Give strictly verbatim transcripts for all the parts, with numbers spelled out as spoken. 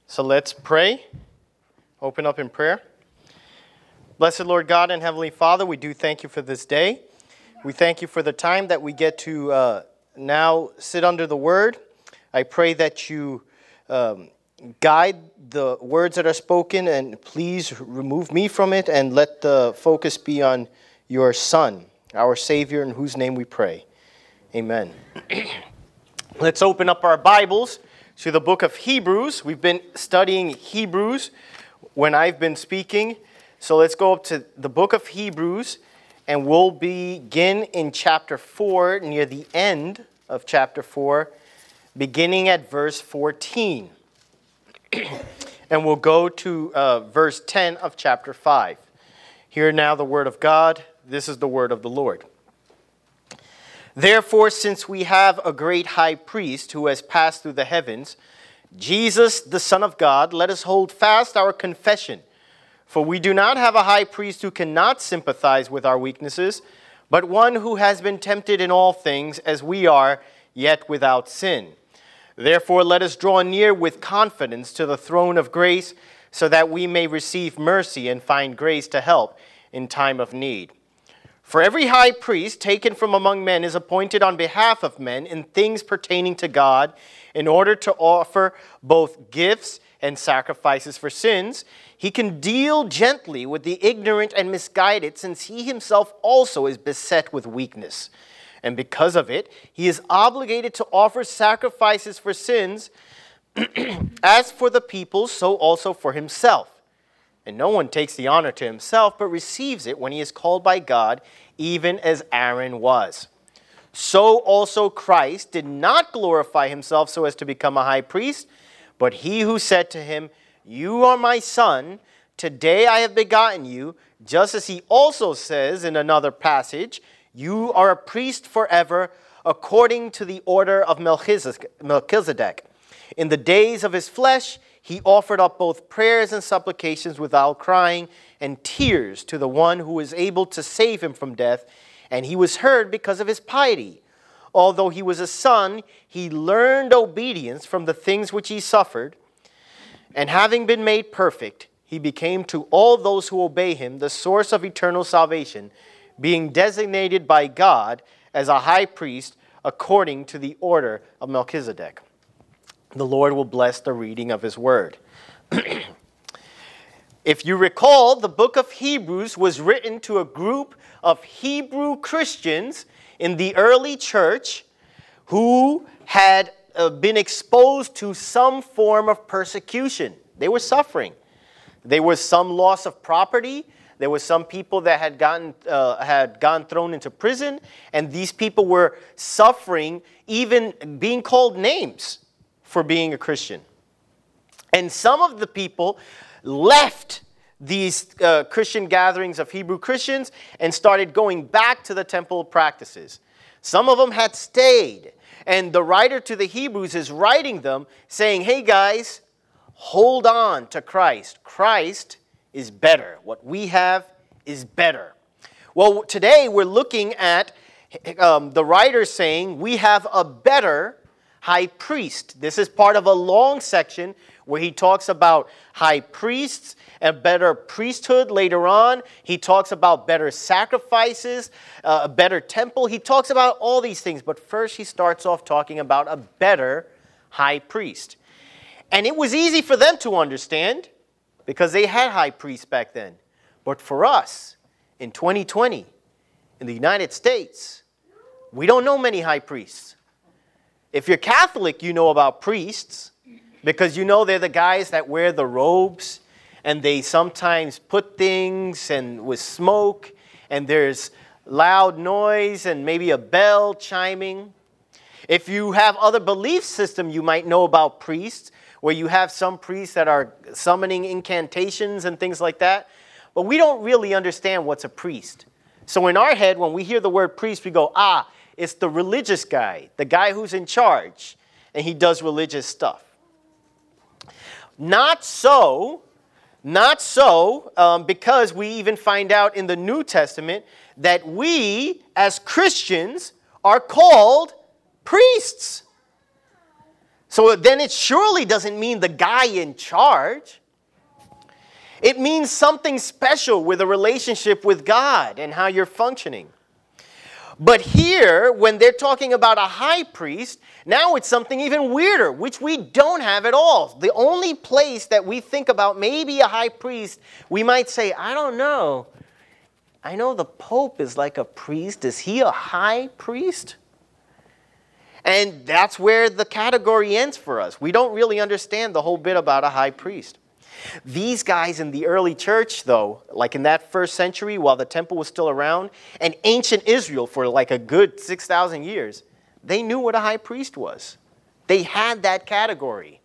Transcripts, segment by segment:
So let's pray. Open up in prayer. Blessed Lord God and Heavenly Father, we do thank you for this day. We thank you for the time that we get to uh, now sit under the Word. I pray that you um, guide the words that are spoken, and please remove me from it and let the focus be on your Son, our Savior, in whose name we pray. Amen. Let's open up our Bibles to the book of Hebrews. We've been studying Hebrews when I've been speaking. So let's go up to the book of Hebrews, and we'll begin in chapter four, near the end of chapter four, beginning at verse fourteen. And we'll go to uh, verse ten of chapter five. Hear now the word of God. This is the word of the Lord. Therefore, since we have a great high priest who has passed through the heavens, Jesus, the Son of God, let us hold fast our confession. For we do not have a high priest who cannot sympathize with our weaknesses, but one who has been tempted in all things as we are, yet without sin. Therefore, let us draw near with confidence to the throne of grace, so that we may receive mercy and find grace to help in time of need. For every high priest taken from among men is appointed on behalf of men in things pertaining to God, in order to offer both gifts and sacrifices for sins. He can deal gently with the ignorant and misguided, since he himself also is beset with weakness. And because of it, he is obligated to offer sacrifices for sins, as for the people, so also for himself. And no one takes the honor to himself, but receives it when he is called by God, even as Aaron was. So also Christ did not glorify himself so as to become a high priest, but he who said to him, "You are my son, today I have begotten you," just as he also says in another passage, "You are a priest forever, according to the order of Melchizedek. In the days of his flesh, he offered up both prayers and supplications without crying and tears to the one who is able to save him from death, and he was heard because of his piety. Although he was a son, he learned obedience from the things which he suffered, and having been made perfect, he became to all those who obey him the source of eternal salvation, being designated by God as a high priest according to the order of Melchizedek." The Lord will bless the reading of his word. If you recall, the book of Hebrews was written to a group of Hebrew Christians in the early church who had uh, been exposed to some form of persecution. They were suffering. There was some loss of property. There were some people that had gotten uh, had gone thrown into prison, and these people were suffering, even being called names for being a Christian. And some of the people left these uh, Christian gatherings of Hebrew Christians and started going back to the temple practices. Some of them had stayed. And the writer to the Hebrews is writing them saying, "Hey guys, hold on to Christ. Christ is better. What we have is better." Well, today we're looking at um, the writer saying we have a better high priest. This is part of a long section where he talks about high priests and better priesthood later on. He talks about better sacrifices, uh, a better temple. He talks about all these things. But first he starts off talking about a better high priest. And it was easy for them to understand because they had high priests back then. But for us, in twenty twenty, in the United States, we don't know many high priests. If you're Catholic, you know about priests because you know they're the guys that wear the robes and they sometimes put things and with smoke and there's loud noise and maybe a bell chiming. If you have other belief system, you might know about priests where you have some priests that are summoning incantations and things like that. But we don't really understand what's a priest. So in our head, when we hear the word priest, we go, ah, it's the religious guy, the guy who's in charge, and he does religious stuff. Not so, not so, um, because we even find out in the New Testament that we, as Christians, are called priests. So then it surely doesn't mean the guy in charge. It means something special with a relationship with God and how you're functioning. But here, when they're talking about a high priest, now it's something even weirder, which we don't have at all. The only place that we think about maybe a high priest, we might say, I don't know. I know the Pope is like a priest. Is he a high priest? And that's where the category ends for us. We don't really understand the whole bit about a high priest. These guys in the early church, though, like in that first century while the temple was still around, and ancient Israel for like a good six thousand years, they knew what a high priest was. They had that category.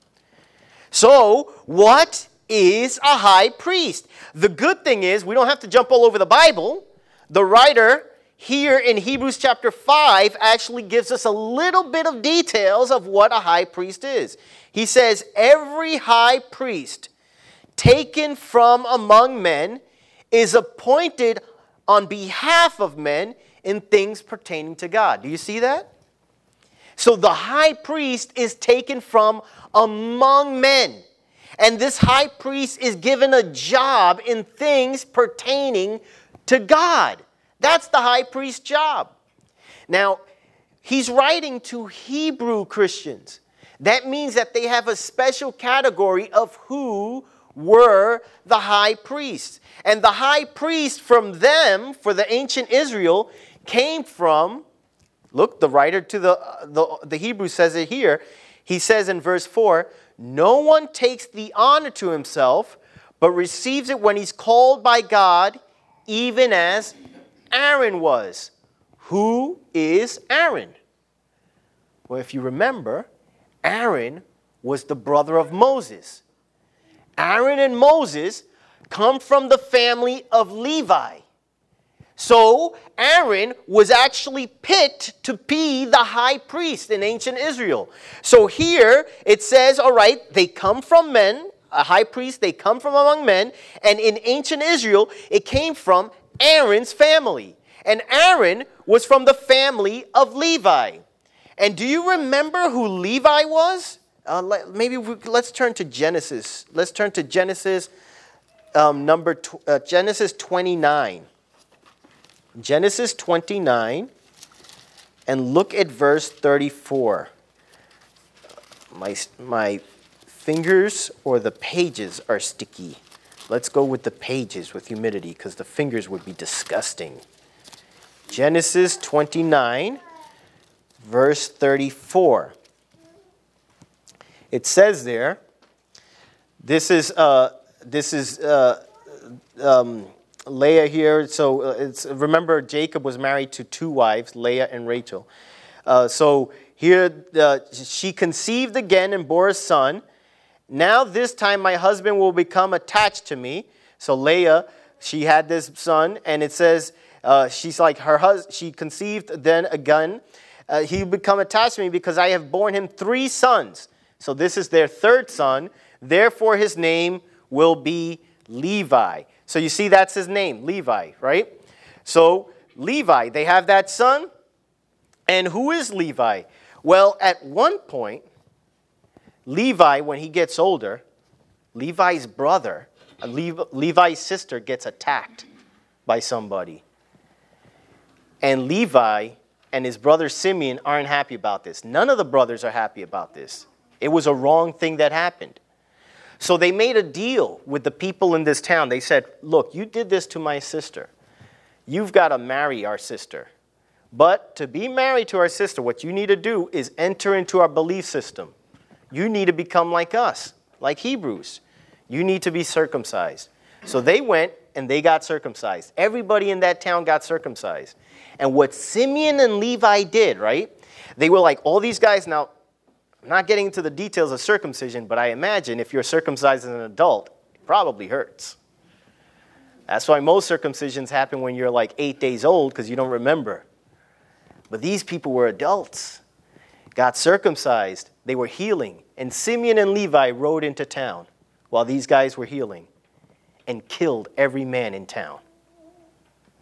So, what is a high priest? The good thing is we don't have to jump all over the Bible. The writer here in Hebrews chapter five actually gives us a little bit of details of what a high priest is. He says, every high priest taken from among men is appointed on behalf of men in things pertaining to God. Do you see that? So the high priest is taken from among men. And this high priest is given a job in things pertaining to God. That's the high priest's job. Now, he's writing to Hebrew Christians. That means that they have a special category of who were the high priests. And the high priest from them, for the ancient Israel, came from, look, the writer to the, the, the Hebrew says it here. He says in verse four, no one takes the honor to himself, but receives it when he's called by God, even as Aaron was. Who is Aaron? Well, if you remember, Aaron was the brother of Moses. Aaron and Moses come from the family of Levi. So Aaron was actually picked to be the high priest in ancient Israel. So here it says, all right, they come from men, a high priest, they come from among men. And in ancient Israel, it came from Aaron's family. And Aaron was from the family of Levi. And do you remember who Levi was? Uh, let, maybe we, let's turn to Genesis. Let's turn to Genesis um, number tw- uh, Genesis twenty-nine. Genesis twenty-nine, and look at verse thirty-four. My my fingers or the pages are sticky. Let's go with the pages with humidity because the fingers would be disgusting. Genesis twenty-nine, verse thirty-four. It says there, this is uh, this is uh, um, Leah here. So uh, it's remember Jacob was married to two wives, Leah and Rachel. Uh, so here uh, she conceived again and bore a son. Now this time my husband will become attached to me. So Leah, she had this son, and it says uh, she's like her husband. She conceived then again. Uh, he will become attached to me because I have borne him three sons. So this is their third son. Therefore, his name will be Levi. So you see, that's his name, Levi, right? So Levi, they have that son. And who is Levi? Well, at one point, Levi, when he gets older, Levi's brother, Levi, Levi's sister gets attacked by somebody. And Levi and his brother Simeon aren't happy about this. None of the brothers are happy about this. It was a wrong thing that happened. So they made a deal with the people in this town. They said, look, you did this to my sister. You've got to marry our sister. But to be married to our sister, what you need to do is enter into our belief system. You need to become like us, like Hebrews. You need to be circumcised. So they went and they got circumcised. Everybody in that town got circumcised. And what Simeon and Levi did, right? They were like, all these guys now, I'm not getting into the details of circumcision, but I imagine if you're circumcised as an adult, it probably hurts. That's why most circumcisions happen when you're like eight days old because you don't remember. But these people were adults, got circumcised, they were healing. And Simeon and Levi rode into town while these guys were healing and killed every man in town.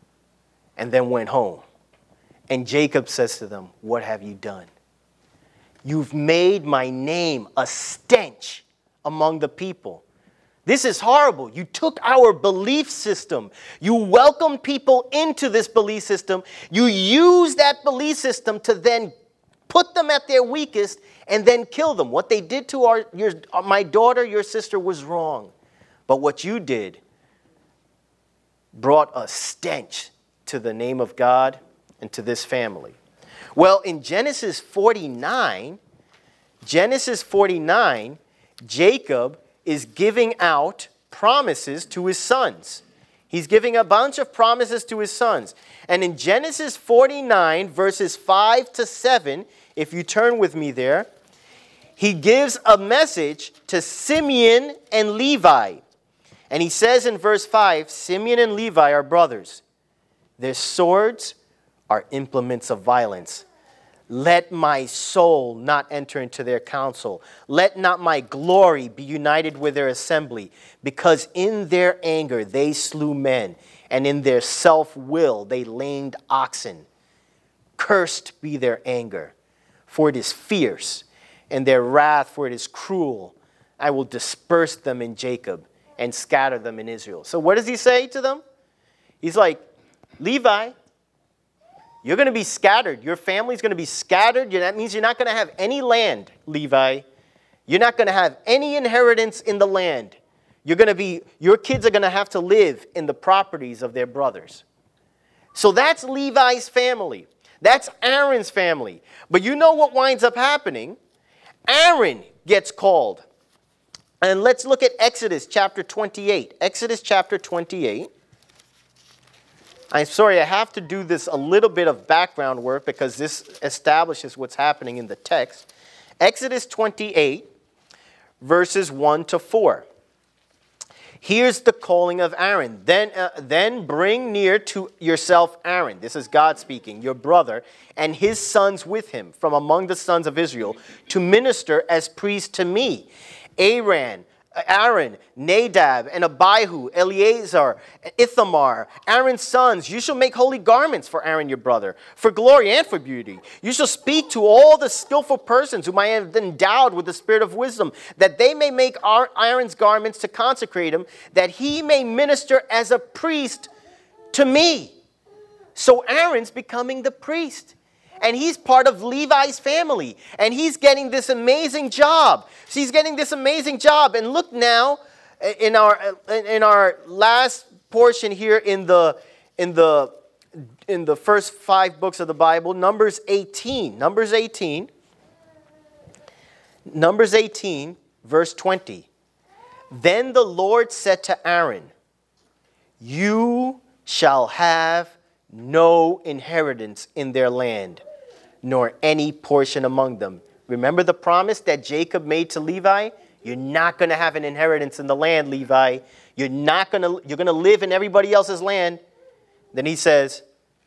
And then went home. And Jacob says to them, what have you done? You've made my name a stench among the people. This is horrible. You took our belief system. You welcomed people into this belief system. You used that belief system to then put them at their weakest and then kill them. What they did to our, your, my daughter, your sister, was wrong. But what you did brought a stench to the name of God and to this family. Well, in Genesis forty-nine, Genesis forty-nine, Jacob is giving out promises to his sons. He's giving a bunch of promises to his sons. And in Genesis forty-nine, verses five to seven, if you turn with me there, he gives a message to Simeon and Levi. And he says in verse five, Simeon and Levi are brothers. Their swords are implements of violence. Let my soul not enter into their counsel. Let not my glory be united with their assembly, because in their anger they slew men, and in their self-will they lamed oxen. Cursed be their anger, for it is fierce, and their wrath, for it is cruel. I will disperse them in Jacob and scatter them in Israel. So what does he say to them? He's like, Levi, you're going to be scattered. Your family's going to be scattered. That means you're not going to have any land, Levi. You're not going to have any inheritance in the land. You're going to be, your kids are going to have to live in the properties of their brothers. So that's Levi's family. That's Aaron's family. But you know what winds up happening? Aaron gets called. And let's look at Exodus chapter twenty-eight. Exodus chapter twenty-eight. I'm sorry, I have to do this a little bit of background work because this establishes what's happening in the text. Exodus twenty-eight, verses one to four. Here's the calling of Aaron. Then, uh, then bring near to yourself Aaron. This is God speaking, your brother, and his sons with him from among the sons of Israel to minister as priests to me. Aaron, Aaron, Nadab, and Abihu, Eleazar, Ithamar, Aaron's sons, you shall make holy garments for Aaron your brother, for glory and for beauty. You shall speak to all the skillful persons whom I have endowed with the spirit of wisdom, that they may make Aaron's garments to consecrate him, that he may minister as a priest to me. So Aaron's becoming the priest. And he's part of Levi's family. And he's getting this amazing job. So he's getting this amazing job. And look now in our in our last portion here in the in the in the first five books of the Bible, Numbers eighteen. Numbers eighteen. Numbers eighteen, verse twenty. Then the Lord said to Aaron, you shall have no inheritance in their land, nor any portion among them. Remember the promise that Jacob made to Levi? You're not going to have an inheritance in the land, Levi. You're not going to, you're going to live in everybody else's land. Then he says,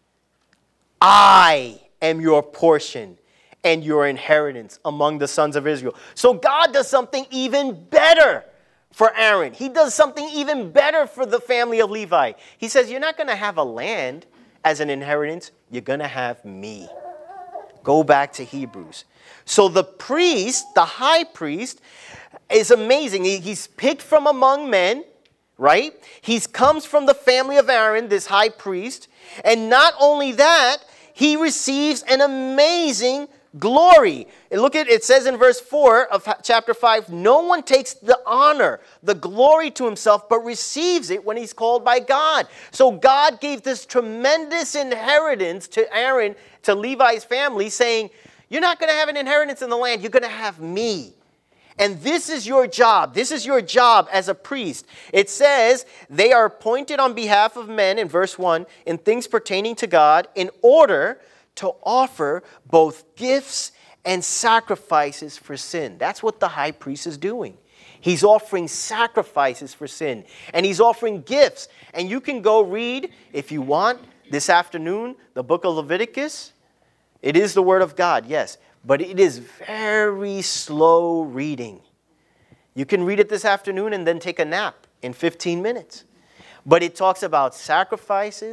I am your portion and your inheritance among the sons of Israel. So God does something even better for Aaron. He does something even better for the family of Levi. He says, you're not going to have a land as an inheritance. You're going to have me. Go back to Hebrews. So the priest, the high priest, is amazing. He, he's picked from among men, right? He comes from the family of Aaron, this high priest. And not only that, he receives an amazing glory. And look at it says in verse four of chapter five, no one takes the honor, the glory to himself, but receives it when he's called by God. So God gave this tremendous inheritance to Aaron, to Levi's family, saying, you're not going to have an inheritance in the land. You're going to have me. And this is your job. This is your job as a priest. It says they are appointed on behalf of men, in verse one, in things pertaining to God, in order to offer both gifts and sacrifices for sin. That's what the high priest is doing. He's offering sacrifices for sin. And he's offering gifts. And you can go read, if you want, this afternoon, the book of Leviticus. It is the word of God, yes. But it is very slow reading. You can read it this afternoon and then take a nap in fifteen minutes. But it talks about sacrifices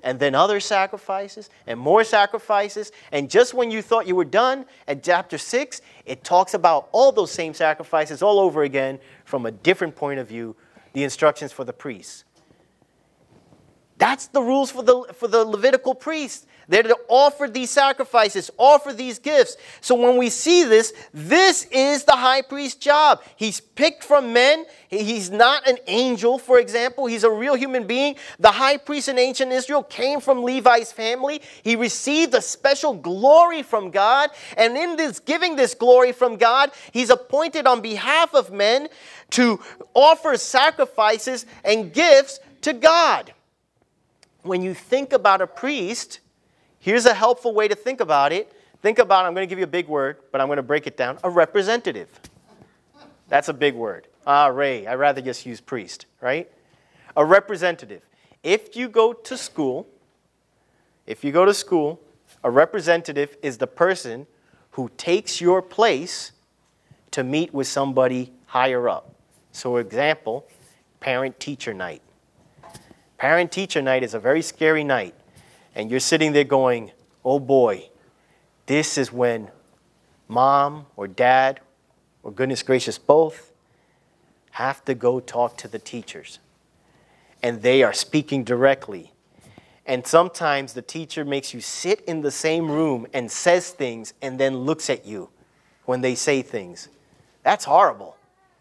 and then other sacrifices, and more sacrifices. And just when you thought you were done, at chapter six, it talks about all those same sacrifices all over again from a different point of view, the instructions for the priests. That's the rules for the, for the Levitical priests. They're to offer these sacrifices, offer these gifts. So when we see this, this is the high priest's job. He's picked from men. He's not an angel, for example. He's a real human being. The high priest in ancient Israel came from Levi's family. He received a special glory from God. And in this giving this glory from God, he's appointed on behalf of men to offer sacrifices and gifts to God. When you think about a priest, here's a helpful way to think about it. Think about, I'm going to give you a big word, but I'm going to break it down. A representative. That's a big word. Ah, Ray, I'd rather just use priest, right? A representative. If you go to school, if you go to school, a representative is the person who takes your place to meet with somebody higher up. So, example, parent-teacher night. Parent-teacher night is a very scary night. And you're sitting there going, oh boy, this is when mom or dad, or goodness gracious, both, have to go talk to the teachers. And they are speaking directly. And sometimes the teacher makes you sit in the same room and says things and then looks at you when they say things. That's horrible.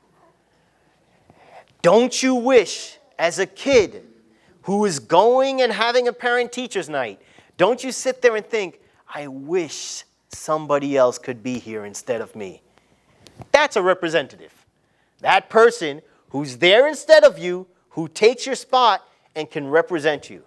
Don't you wish, as a kid who is going and having a parent-teacher's night, don't you sit there and think, I wish somebody else could be here instead of me? That's a representative. That person who's there instead of you, who takes your spot and can represent you.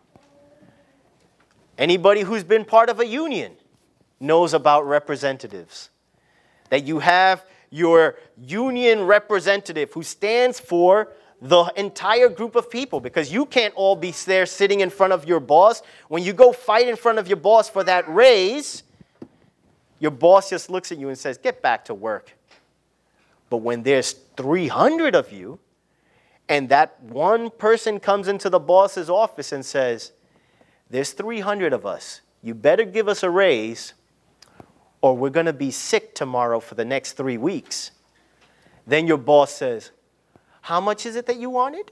Anybody who's been part of a union knows about representatives. That you have your union representative who stands for the entire group of people, because you can't all be there sitting in front of your boss. When you go fight in front of your boss for that raise, your boss just looks at you and says, get back to work. But when there's three hundred of you, and that one person comes into the boss's office and says, there's three hundred of us. You better give us a raise, or we're going to be sick tomorrow for the next three weeks. Then your boss says, how much is it that you wanted?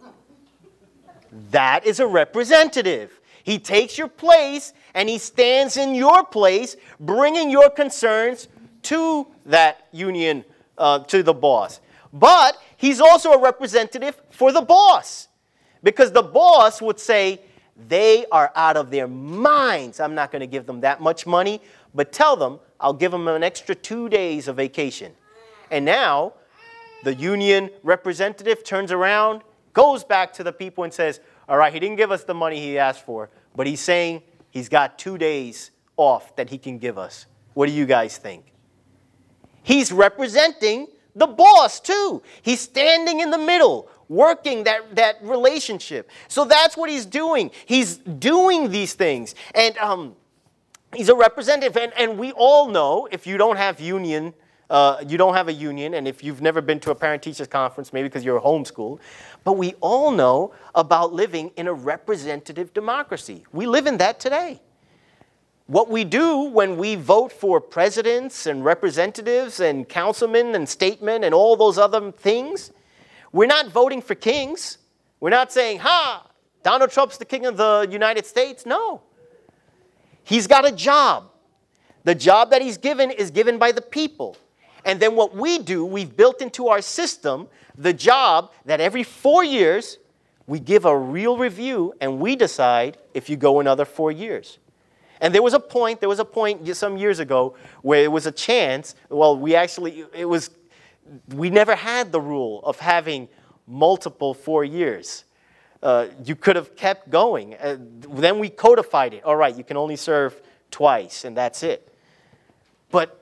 That is a representative. He takes your place and he stands in your place, bringing your concerns to that union, uh, to the boss. But he's also a representative for the boss, because the boss would say, they are out of their minds. I'm not going to give them that much money, but tell them I'll give them an extra two days of vacation. And now the union representative turns around, goes back to the people and says, all right, he didn't give us the money he asked for, but he's saying he's got two days off that he can give us. What do you guys think? He's representing the boss too. He's standing in the middle, working that, that relationship. So that's what he's doing. He's doing these things. And um, he's a representative. And, and we all know, if you don't have union Uh, you don't have a union, and if you've never been to a parent-teachers conference, maybe because you're homeschooled, but we all know about living in a representative democracy. We live in that today. What we do when we vote for presidents and representatives and councilmen and statemen and all those other things, we're not voting for kings. We're not saying, ha, Donald Trump's the king of the United States. No. He's got a job. The job that he's given is given by the people. And then what we do, we've built into our system the job that every four years we give a real review and we decide if you go another four years. And there was a point, there was a point some years ago where it was a chance, well, we actually, it was, we never had the rule of having multiple four years. Uh, you could have kept going. Uh, then we codified it. All right, you can only serve twice and that's it. But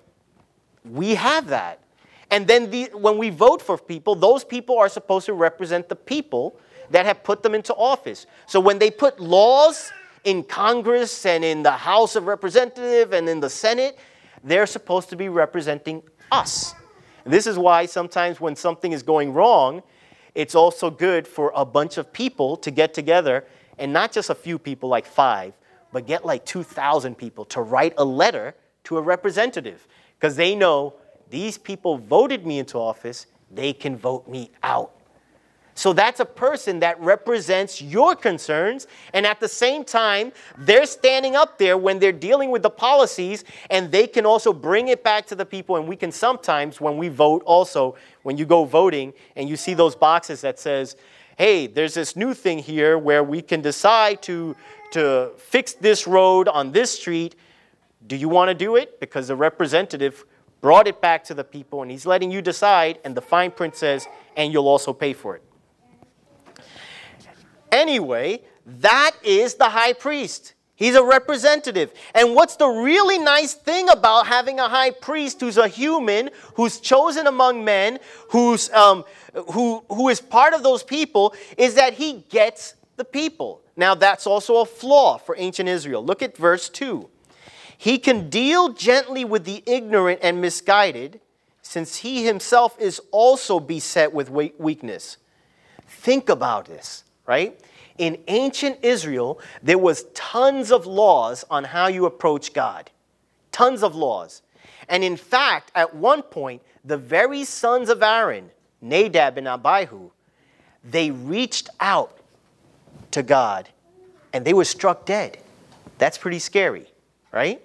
we have that. And then the, when we vote for people, those people are supposed to represent the people that have put them into office. So when they put laws in Congress and in the House of Representatives and in the Senate, they're supposed to be representing us. And this is why sometimes when something is going wrong, it's also good for a bunch of people to get together, and not just a few people like five, but get like two thousand people to write a letter to a representative because they know these people voted me into office, they can vote me out. So that's a person that represents your concerns, and at the same time, they're standing up there when they're dealing with the policies, and they can also bring it back to the people, and we can sometimes, when we vote also, when you go voting, and you see those boxes that says, hey, there's this new thing here where we can decide to, to fix this road on this street. Do you want to do it? Because the representative brought it back to the people, and he's letting you decide, and the fine print says, and you'll also pay for it. Anyway, that is the high priest. He's a representative. And what's the really nice thing about having a high priest who's a human, who's chosen among men, who's um, who who is part of those people, is that he gets the people. Now, that's also a flaw for ancient Israel. Look at verse two. He can deal gently with the ignorant and misguided, since he himself is also beset with weakness. Think about this. Right? In ancient Israel, there was tons of laws on how you approach God. Tons of laws. And in fact, at one point, the very sons of Aaron, Nadab and Abihu, they reached out to God and they were struck dead. That's pretty scary, right?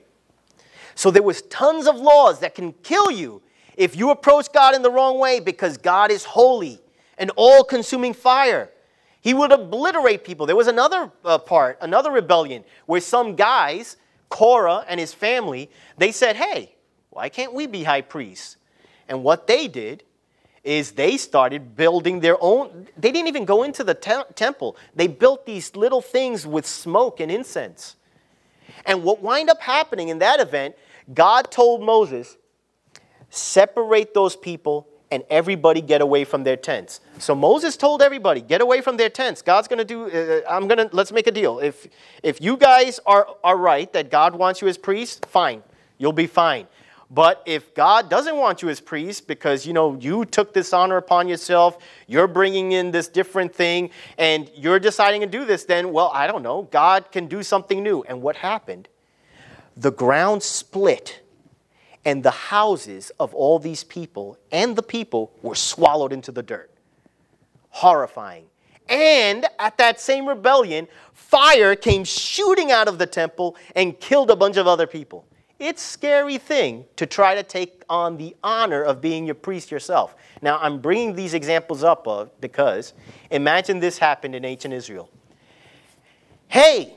So there was tons of laws that can kill you if you approach God in the wrong way, because God is holy, an all-consuming fire. He would obliterate people. There was another uh, part, another rebellion, where some guys, Korah and his family, they said, hey, why can't we be high priests? And what they did is they started building their own. They didn't even go into the te- temple. They built these little things with smoke and incense. And what wound up happening in that event, God told Moses, separate those people and everybody get away from their tents. So Moses told everybody, get away from their tents. God's going to do, uh, I'm going to, let's make a deal. If if you guys are, are right that God wants you as priests, fine, you'll be fine. But if God doesn't want you as priests because, you know, you took this honor upon yourself, you're bringing in this different thing, and you're deciding to do this, then, well, I don't know, God can do something new. And what happened? The ground split. And the houses of all these people and the people were swallowed into the dirt. Horrifying. And at that same rebellion, fire came shooting out of the temple and killed a bunch of other people. It's a scary thing to try to take on the honor of being your priest yourself. Now, I'm bringing these examples up uh, because imagine this happened in ancient Israel. Hey,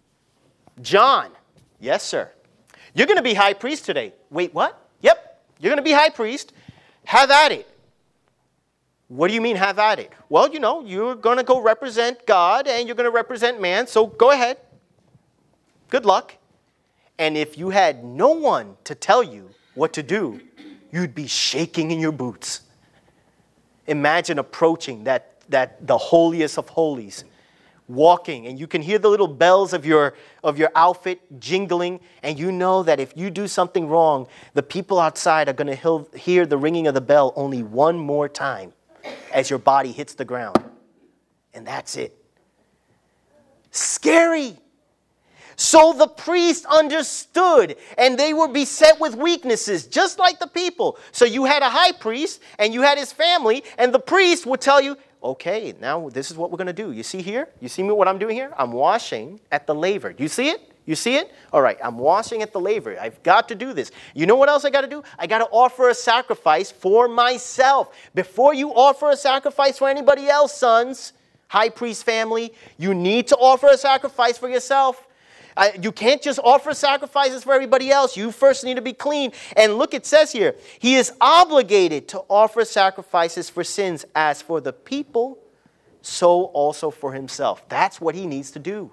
John. Yes, sir. You're going to be high priest today. Wait, what? Yep, you're going to be high priest. Have at it. What do you mean have at it? Well, you know, you're going to go represent God and you're going to represent man, so go ahead. Good luck. And if you had no one to tell you what to do, you'd be shaking in your boots. Imagine approaching that, that the holiest of holies, walking, and you can hear the little bells of your of your outfit jingling, and you know that if you do something wrong, the people outside are going to hear the ringing of the bell only one more time as your body hits the ground. And that's it. Scary. So the priest understood, and they were beset with weaknesses, just like the people. So you had a high priest, and you had his family, and the priest would tell you, okay, now this is what we're going to do. You see here? You see me what I'm doing here? I'm washing at the laver. Do you see it? You see it? All right, I'm washing at the laver. I've got to do this. You know what else I got to do? I got to offer a sacrifice for myself. Before you offer a sacrifice for anybody else, sons, high priest family, you need to offer a sacrifice for yourself. Uh, you can't just offer sacrifices for everybody else. You first need to be clean. And look, it says here, he is obligated to offer sacrifices for sins as for the people, so also for himself. That's what he needs to do.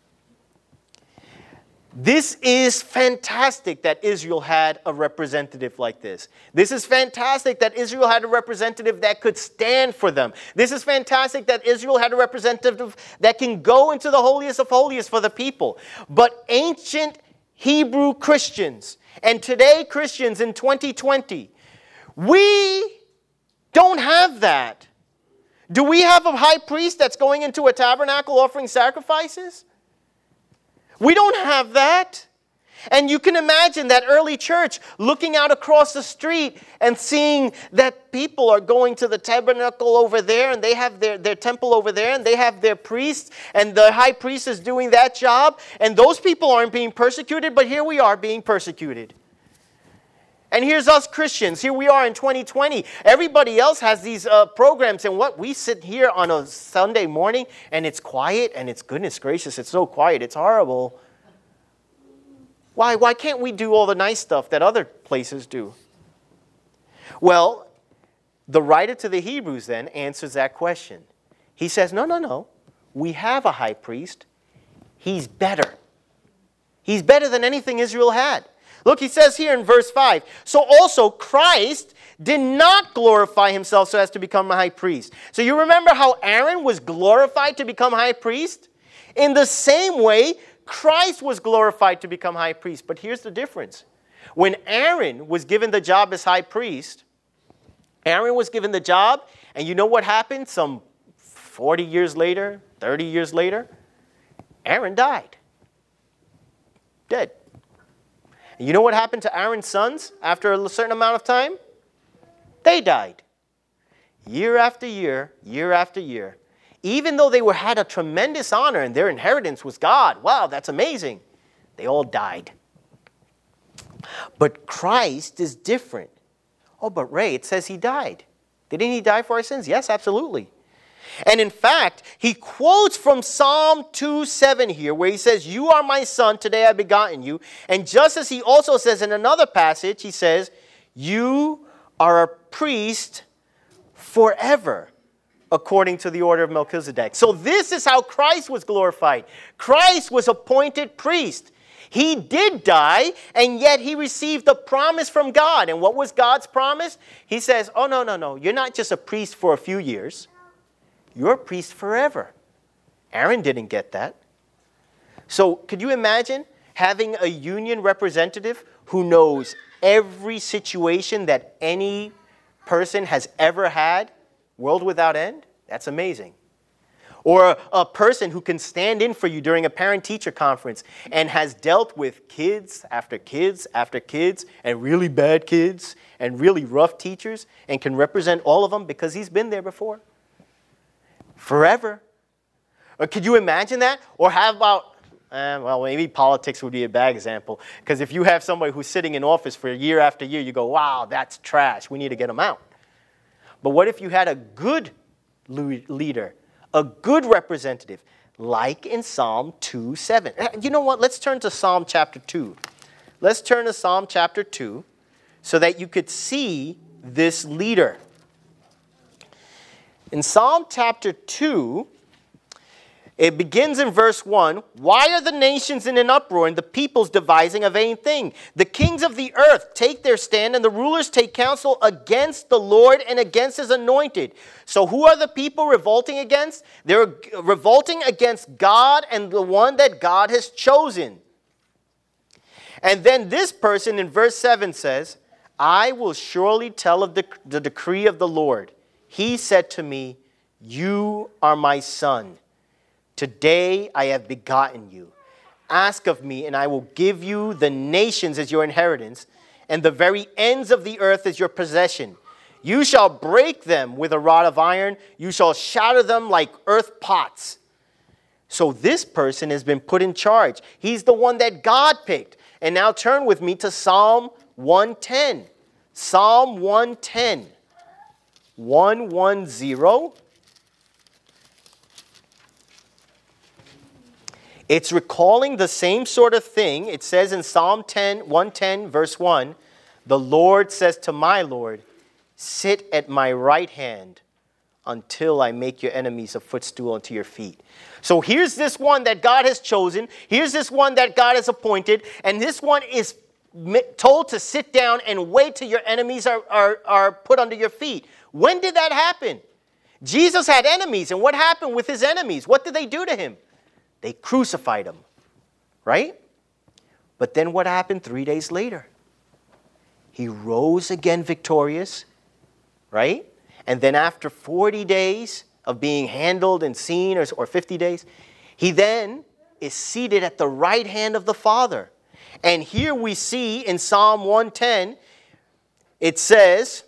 This is fantastic that Israel had a representative like this. This is fantastic that Israel had a representative that could stand for them. This is fantastic that Israel had a representative that can go into the holiest of holiest for the people. But ancient Hebrew Christians and today Christians in twenty twenty, we don't have that. Do we have a high priest that's going into a tabernacle offering sacrifices? We don't have that. And you can imagine that early church looking out across the street and seeing that people are going to the tabernacle over there, and they have their, their temple over there, and they have their priests, and the high priest is doing that job. And those people aren't being persecuted, but here we are being persecuted. And here's us Christians. Here we are in twenty twenty. Everybody else has these uh, programs, and what we sit here on a Sunday morning, and it's quiet, and it's goodness gracious, it's so quiet, it's horrible. Why? Why can't we do all the nice stuff that other places do? Well, the writer to the Hebrews then answers that question. He says, no, no, no. We have a high priest. He's better. He's better than anything Israel had. Look, he says here in verse five, so also Christ did not glorify himself so as to become a high priest. So you remember how Aaron was glorified to become high priest? In the same way, Christ was glorified to become high priest. But here's the difference. When Aaron was given the job as high priest, Aaron was given the job, and you know what happened some forty years later, thirty years later? Aaron died. Dead. And you know what happened to Aaron's sons after a certain amount of time? They died. Year after year, year after year. Even though they were had a tremendous honor and their inheritance was God. Wow, that's amazing. They all died. But Christ is different. Oh, but Ray, it says he died. Didn't he die for our sins? Yes, absolutely. And in fact, he quotes from Psalm two seven here, where he says, you are my son, today I have begotten you. And just as he also says in another passage, he says, you are a priest forever, according to the order of Melchizedek. So this is how Christ was glorified. Christ was appointed priest. He did die, and yet he received a promise from God. And what was God's promise? He says, oh, no, no, no. You're not just a priest for a few years. You're a priest forever. Aaron didn't get that. So could you imagine having a union representative who knows every situation that any person has ever had, world without end? That's amazing. Or a, a person who can stand in for you during a parent-teacher conference and has dealt with kids after kids after kids and really bad kids and really rough teachers and can represent all of them because he's been there before. Forever. Or could you imagine that? Or how about, uh, well, maybe politics would be a bad example. Because if you have somebody who's sitting in office for year after year, you go, wow, that's trash. We need to get them out. But what if you had a good leader, a good representative, like in Psalm two seven? You know what? Let's turn to Psalm chapter two. Let's turn to Psalm chapter two so that you could see this leader. In Psalm chapter two, it begins in verse one. Why are the nations in an uproar and the peoples devising a vain thing? The kings of the earth take their stand and the rulers take counsel against the Lord and against his anointed. So who are the people revolting against? They're revolting against God and the one that God has chosen. And then this person in verse seven says, I will surely tell of the, the decree of the Lord. He said to me, you are my son. Today I have begotten you. Ask of me, and I will give you the nations as your inheritance, and the very ends of the earth as your possession. You shall break them with a rod of iron. You shall shatter them like earth pots. So this person has been put in charge. He's the one that God picked. And now turn with me to Psalm one ten. Psalm one ten. one ten. It's recalling the same sort of thing. It says in Psalm one ten, verse one, the Lord says to my Lord, sit at my right hand until I make your enemies a footstool unto your feet. So here's this one that God has chosen. Here's this one that God has appointed. And this one is told to sit down and wait till your enemies are, are, are put under your feet. When did that happen? Jesus had enemies. And what happened with his enemies? What did they do to him? They crucified him, right? But then what happened three days later? He rose again victorious, right? And then after forty days of being handled and seen, or, or fifty days, he then is seated at the right hand of the Father. And here we see in Psalm one ten, it says,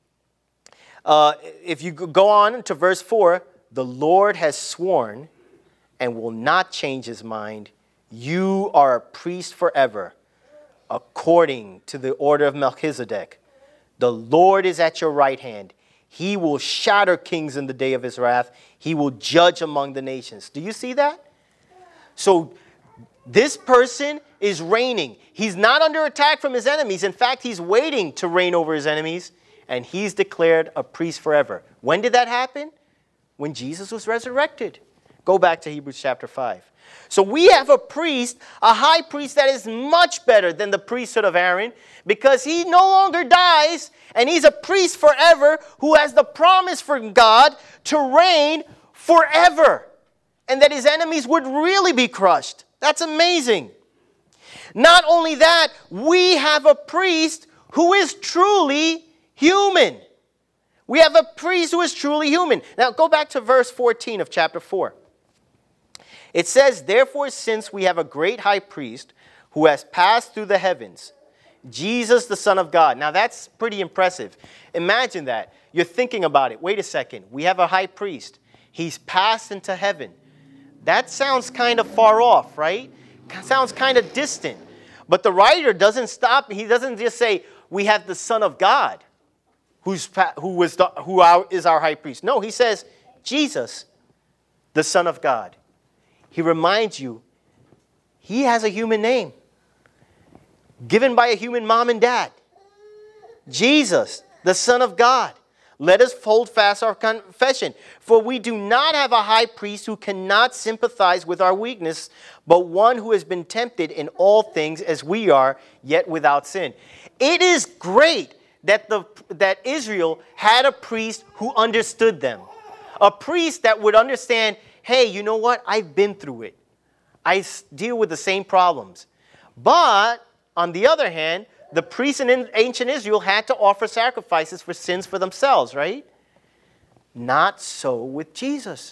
uh, if you go on to verse four, the Lord has sworn and will not change his mind. You are a priest forever, according to the order of Melchizedek. The Lord is at your right hand. He will shatter kings in the day of his wrath. He will judge among the nations. Do you see that? So this person is reigning. He's not under attack from his enemies. In fact, he's waiting to reign over his enemies. And he's declared a priest forever. When did that happen? When Jesus was resurrected. Go back to Hebrews chapter five. So we have a priest, a high priest that is much better than the priesthood of Aaron, because he no longer dies, and he's a priest forever who has the promise from God to reign forever, and that his enemies would really be crushed. That's amazing. Not only that, we have a priest who is truly human. We have a priest who is truly human. Now go back to verse fourteen of chapter four. It says, therefore, since we have a great high priest who has passed through the heavens, Jesus, the Son of God. Now, that's pretty impressive. Imagine that. You're thinking about it. Wait a second. We have a high priest. He's passed into heaven. That sounds kind of far off, right? Sounds kind of distant. But the writer doesn't stop. He doesn't just say, we have the Son of God, who's, who, was the, who our, is our high priest. No, he says, Jesus, the Son of God. He reminds you, he has a human name, given by a human mom and dad. Jesus, the Son of God. Let us hold fast our confession. For we do not have a high priest who cannot sympathize with our weakness, but one who has been tempted in all things as we are, yet without sin. It is great that, the, that Israel had a priest who understood them. A priest that would understand, hey, you know what? I've been through it. I deal with the same problems. But, on the other hand, the priests in ancient Israel had to offer sacrifices for sins for themselves, right? Not so with Jesus.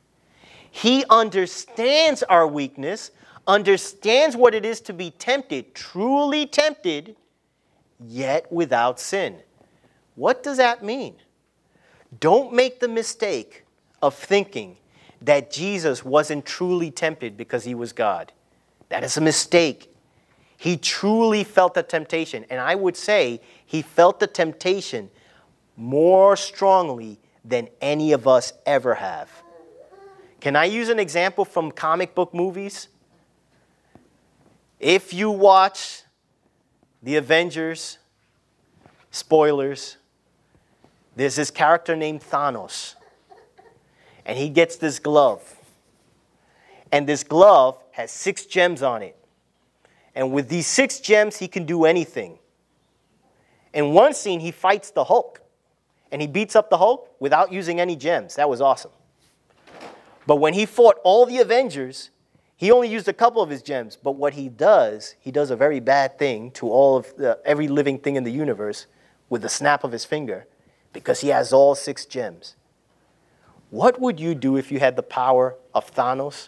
He understands our weakness, understands what it is to be tempted, truly tempted, yet without sin. What does that mean? Don't make the mistake of thinking that Jesus wasn't truly tempted because he was God. That is a mistake. He truly felt the temptation. And I would say he felt the temptation more strongly than any of us ever have. Can I use an example from comic book movies? If you watch The Avengers, spoilers, there's this character named Thanos. And he gets this glove. And this glove has six gems on it. And with these six gems, he can do anything. In one scene, he fights the Hulk. And he beats up the Hulk without using any gems. That was awesome. But when he fought all the Avengers, he only used a couple of his gems. But what he does, he does a very bad thing to all of the, every living thing in the universe with the snap of his finger, because he has all six gems. What would you do if you had the power of Thanos?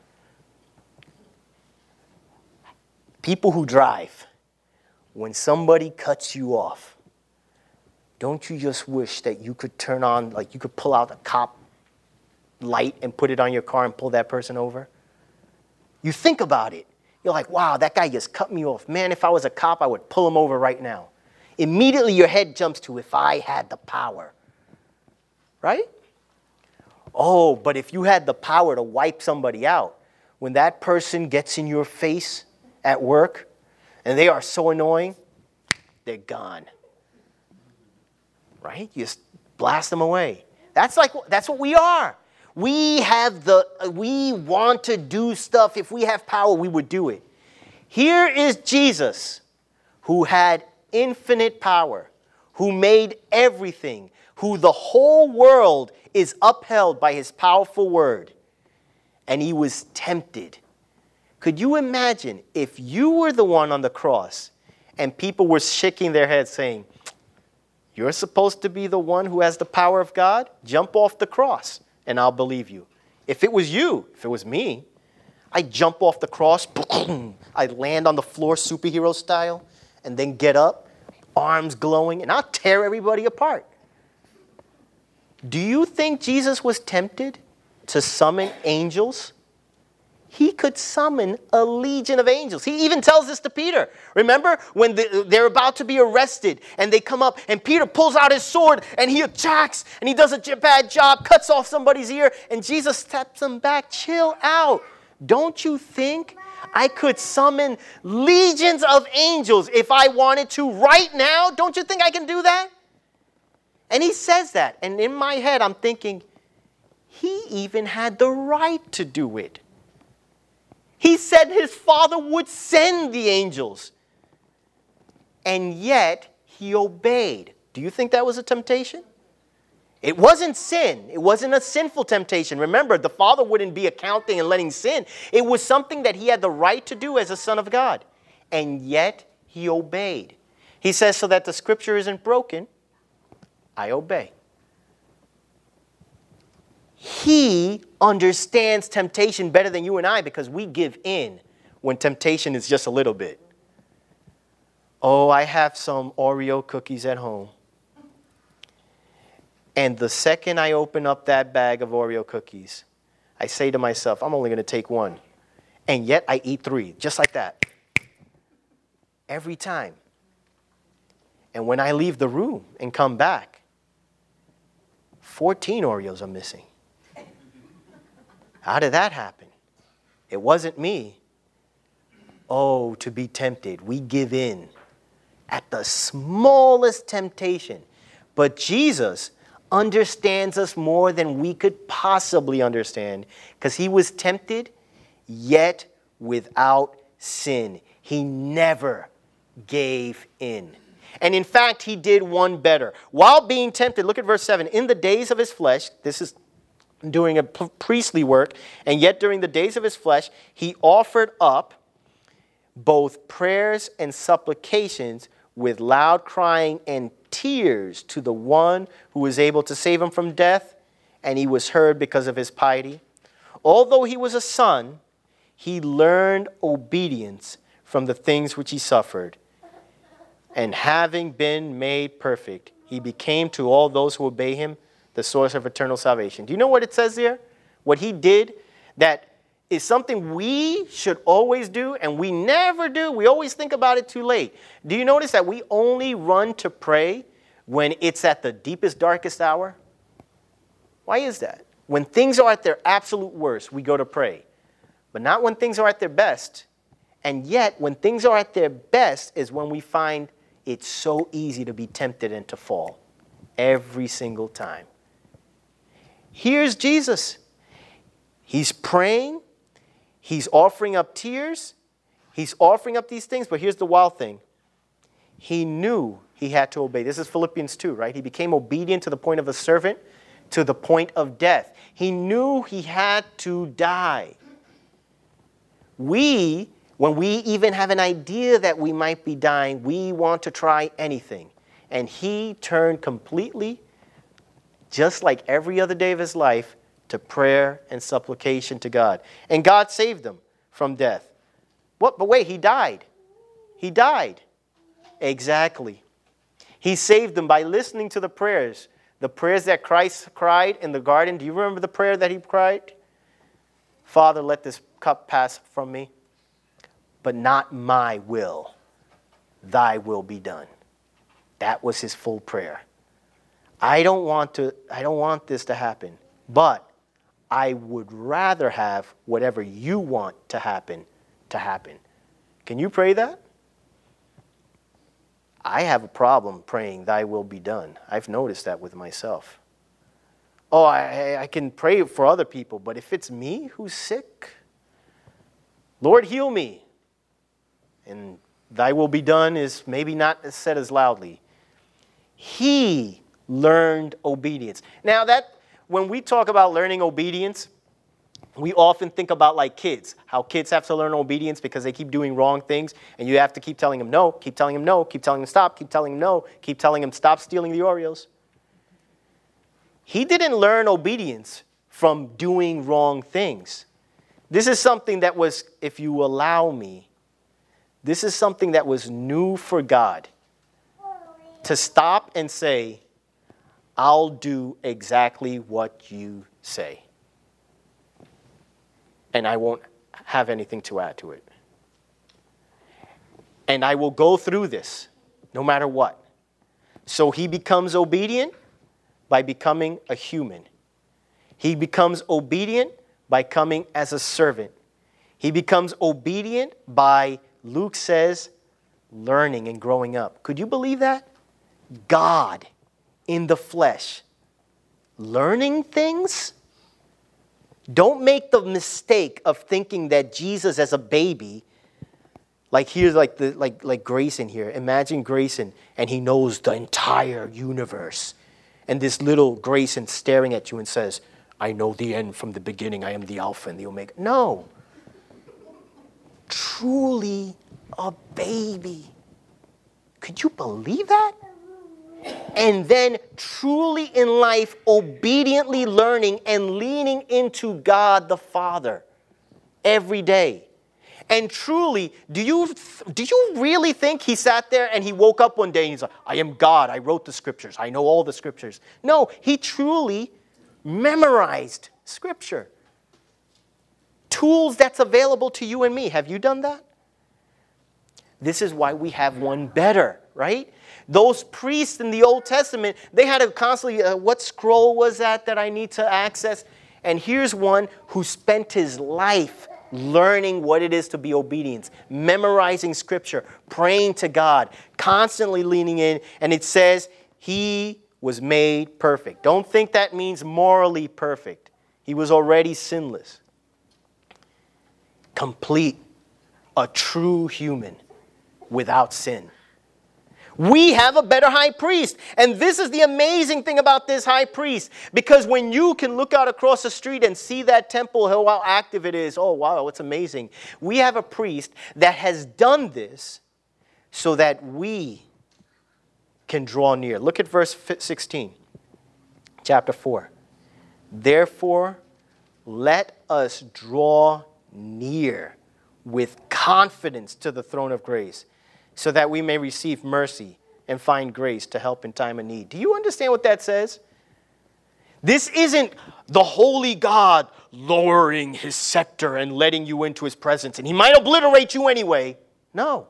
People who drive, when somebody cuts you off, don't you just wish that you could turn on, like you could pull out a cop light and put it on your car and pull that person over? You think about it. You're like, wow, that guy just cut me off. Man, if I was a cop, I would pull him over right now. Immediately your head jumps to, if I had the power. Right? Oh, but if you had the power to wipe somebody out, when that person gets in your face at work and they are so annoying, they're gone. Right? You just blast them away. That's like that's what we are. We have the we want to do stuff. If we have power, we would do it. Here is Jesus, who had infinite power, who made everything, who the whole world is upheld by his powerful word. And he was tempted. Could you imagine if you were the one on the cross and people were shaking their heads saying, you're supposed to be the one who has the power of God? Jump off the cross and I'll believe you. If it was you, if it was me, I jump off the cross. I land on the floor superhero style and then get up, arms glowing, and I'll tear everybody apart. Do you think Jesus was tempted to summon angels? He could summon a legion of angels. He even tells this to Peter. Remember when the, they're about to be arrested and they come up and Peter pulls out his sword and he attacks and he does a bad job, cuts off somebody's ear, and Jesus steps him back. Chill out. Don't you think I could summon legions of angels if I wanted to right now? Don't you think I can do that? And he says that. And in my head, I'm thinking, he even had the right to do it. He said his Father would send the angels. And yet, he obeyed. Do you think that was a temptation? It wasn't sin. It wasn't a sinful temptation. Remember, the Father wouldn't be accounting and letting sin. It was something that he had the right to do as a son of God. And yet, he obeyed. He says, so that the scripture isn't broken, I obey. He understands temptation better than you and I because we give in when temptation is just a little bit. Oh, I have some Oreo cookies at home. And the second I open up that bag of Oreo cookies, I say to myself, I'm only going to take one. And yet I eat three, just like that. Every time. And when I leave the room and come back, fourteen Oreos are missing. How did that happen? It wasn't me. Oh, to be tempted. We give in at the smallest temptation. But Jesus understands us more than we could possibly understand because he was tempted, yet without sin. He never gave in. And in fact, he did one better. While being tempted, look at verse seven. In the days of his flesh, this is doing a priestly work, and yet during the days of his flesh, he offered up both prayers and supplications with loud crying and tears to the one who was able to save him from death, and he was heard because of his piety. Although he was a son, he learned obedience from the things which he suffered. And having been made perfect, he became to all those who obey him the source of eternal salvation. Do you know what it says there? What he did that is something we should always do and we never do. We always think about it too late. Do you notice that we only run to pray when it's at the deepest, darkest hour? Why is that? When things are at their absolute worst, we go to pray. But not when things are at their best. And yet, when things are at their best is when we find it's so easy to be tempted and to fall. Every single time. Here's Jesus. He's praying. He's offering up tears. He's offering up these things. But here's the wild thing. He knew he had to obey. This is Philippians two, right? He became obedient to the point of a servant, to the point of death. He knew he had to die. We, when we even have an idea that we might be dying, we want to try anything. And he turned completely, just like every other day of his life, to prayer and supplication to God. And God saved him from death. What? But wait, he died. He died. Exactly. He saved them by listening to the prayers. The prayers that Christ cried in the garden. Do you remember the prayer that he cried? Father, let this cup pass from me, but not my will. Thy will be done. That was his full prayer. I don't want to, I don't want this to happen, but I would rather have whatever you want to happen to happen. Can you pray that? I have a problem praying, thy will be done. I've noticed that with myself. Oh, I, I can pray for other people, but if it's me who's sick, Lord, heal me. And thy will be done is maybe not said as loudly. He learned obedience. Now that, when we talk about learning obedience, we often think about like kids, how kids have to learn obedience because they keep doing wrong things, and you have to keep telling them no, keep telling them no, keep telling them stop, keep telling them no, keep telling them stop stealing the Oreos. He didn't learn obedience from doing wrong things. This is something that was, if you allow me, this is something that was new for God. To stop and say, I'll do exactly what you say. And I won't have anything to add to it. And I will go through this no matter what. So he becomes obedient by becoming a human. He becomes obedient by coming as a servant. He becomes obedient by, Luke says, learning and growing up. Could you believe that? God in the flesh. Learning things? Don't make the mistake of thinking that Jesus as a baby, like here's like the like like Grayson here. Imagine Grayson and he knows the entire universe. And this little Grayson staring at you and says, I know the end from the beginning. I am the Alpha and the Omega. No. Truly a baby. Could you believe that? And then truly in life, obediently learning and leaning into God the Father every day. And truly, do you do you really think he sat there and he woke up one day and he's like, I am God, I wrote the scriptures, I know all the scriptures. No, he truly memorized scripture. Tools that's available to you and me. Have you done that? This is why we have one better, right? Those priests in the Old Testament, they had to constantly, uh, what scroll was that that I need to access? And here's one who spent his life learning what it is to be obedient, memorizing scripture, praying to God, constantly leaning in. And it says he was made perfect. Don't think that means morally perfect. He was already sinless. Complete, a true human without sin. We have a better high priest. And this is the amazing thing about this high priest. Because when you can look out across the street and see that temple, how active it is, oh, wow, it's amazing. We have a priest that has done this so that we can draw near. Look at verse sixteen, chapter four. Therefore, let us draw near with confidence to the throne of grace, so that we may receive mercy and find grace to help in time of need. Do you understand what that says? This isn't the holy God lowering his scepter and letting you into his presence, and he might obliterate you anyway. No.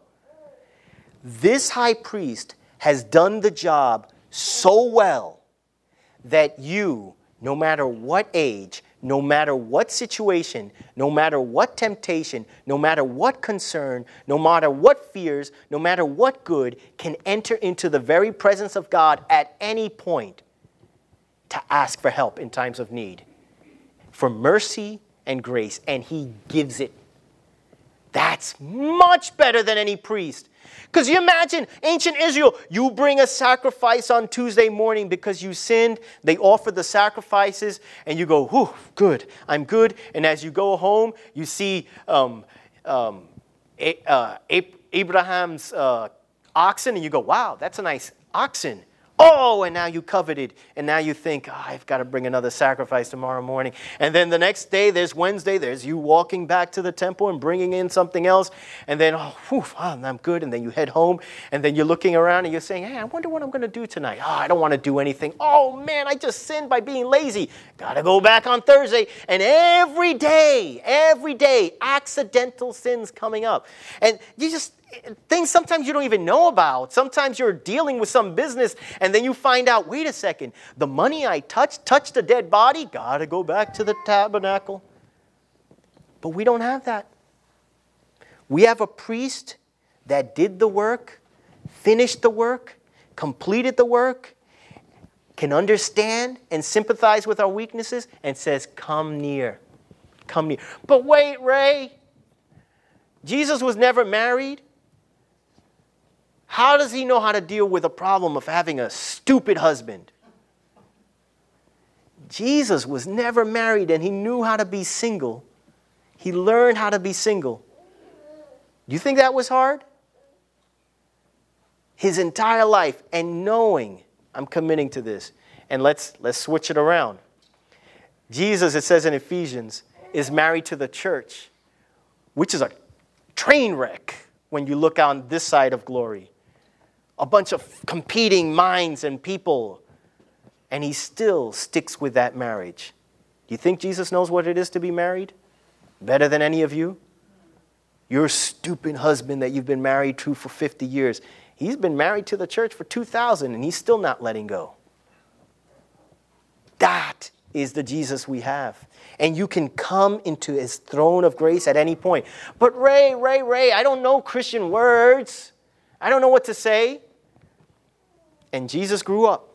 This high priest has done the job so well that you, no matter what age, no matter what situation, no matter what temptation, no matter what concern, no matter what fears, no matter what good, can enter into the very presence of God at any point to ask for help in times of need, for mercy and grace, and he gives it. That's much better than any priest. Because you imagine, ancient Israel, you bring a sacrifice on Tuesday morning because you sinned. They offer the sacrifices, and you go, whew, good, I'm good. And as you go home, you see um, um, a- uh, A- Abraham's uh, oxen, and you go, wow, that's a nice oxen. Oh, and now you coveted, and now you think, oh, I've got to bring another sacrifice tomorrow morning. And then the next day, there's Wednesday, there's you walking back to the temple and bringing in something else. And then, oh, whew, I'm good. And then you head home, and then you're looking around, and you're saying, hey, I wonder what I'm going to do tonight. Oh, I don't want to do anything. Oh, man, I just sinned by being lazy. Got to go back on Thursday. And every day, every day, accidental sins coming up. And you just... things sometimes you don't even know about. Sometimes you're dealing with some business and then you find out, wait a second, the money I touched, touched a dead body, gotta go back to the tabernacle. But we don't have that. We have a priest that did the work, finished the work, completed the work, can understand and sympathize with our weaknesses and says, come near, come near. But wait, Ray, Jesus was never married. How does he know how to deal with a problem of having a stupid husband? Jesus was never married and he knew how to be single. He learned how to be single. Do you think that was hard? His entire life, and knowing, I'm committing to this. And let's let's switch it around. Jesus, it says in Ephesians, is married to the church, which is a train wreck when you look on this side of glory. A bunch of competing minds and people, and he still sticks with that marriage. Do you think Jesus knows what it is to be married? Better than any of you? Your stupid husband that you've been married to for fifty years, he's been married to the church for two thousand and he's still not letting go. That is the Jesus we have. And you can come into his throne of grace at any point. But Ray, Ray, Ray, I don't know Christian words. I don't know what to say. And Jesus grew up.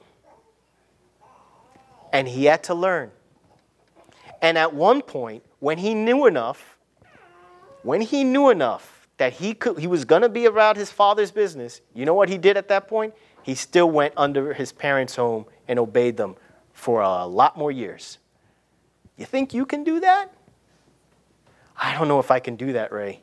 And he had to learn. And at one point, when he knew enough, when he knew enough that he could, he was going to be around his father's business, you know what he did at that point? He still went under his parents' home and obeyed them for a lot more years. You think you can do that? I don't know if I can do that, Ray.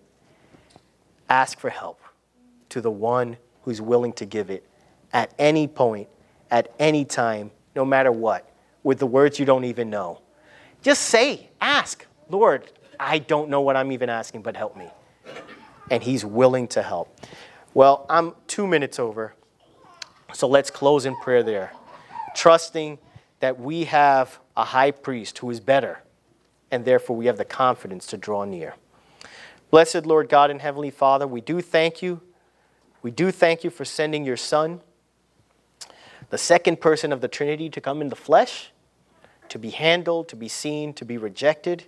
Ask for help to the one who's willing to give it at any point, at any time, no matter what, with the words you don't even know. Just say, ask, Lord, I don't know what I'm even asking, but help me. And he's willing to help. Well, I'm two minutes over, so let's close in prayer there, trusting that we have a high priest who is better, and therefore we have the confidence to draw near. Blessed Lord God and Heavenly Father, we do thank you. We do thank you for sending your Son, the second person of the Trinity, to come in the flesh, to be handled, to be seen, to be rejected,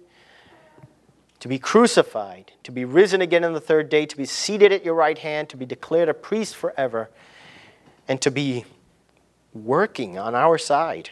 to be crucified, to be risen again on the third day, to be seated at your right hand, to be declared a priest forever, and to be working on our side.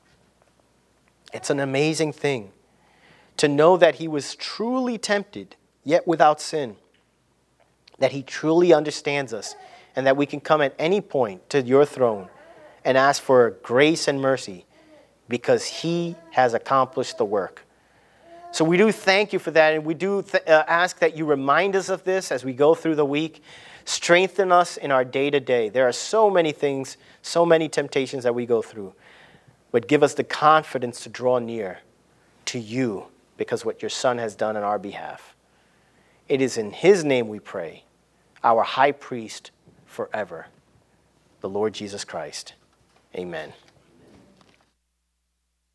It's an amazing thing to know that he was truly tempted, yet without sin, that he truly understands us, and that we can come at any point to your throne and ask for grace and mercy because he has accomplished the work. So we do thank you for that, and we do th- uh, ask that you remind us of this as we go through the week. Strengthen us in our day-to-day. There are so many things, so many temptations that we go through. But give us the confidence to draw near to you because what your Son has done on our behalf. It is in his name we pray, our high priest forever, the Lord Jesus Christ. Amen.